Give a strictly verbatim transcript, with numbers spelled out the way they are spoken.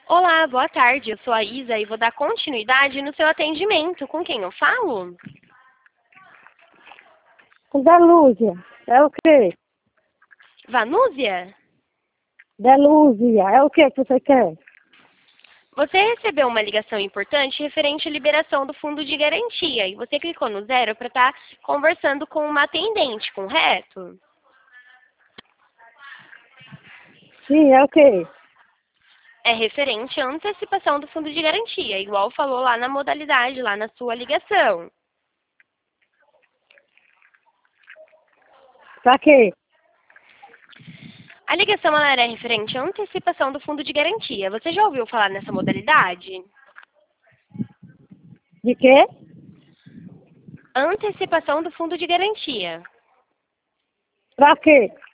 Olá, boa tarde. Eu sou a Isa e vou dar continuidade no seu atendimento. Com quem eu falo? Delúzia, é o quê? Vanúzia? Delúzia, é o quê que você quer? Você recebeu uma ligação importante referente à liberação do fundo de garantia e você clicou no zero para estar conversando com uma atendente, correto? Sim, é o quê? É referente à antecipação do fundo de garantia, igual falou lá na modalidade, lá na sua ligação. Pra quê? A ligação ela era referente à antecipação do fundo de garantia. Você já ouviu falar nessa modalidade? De quê? Antecipação do fundo de garantia. Pra quê?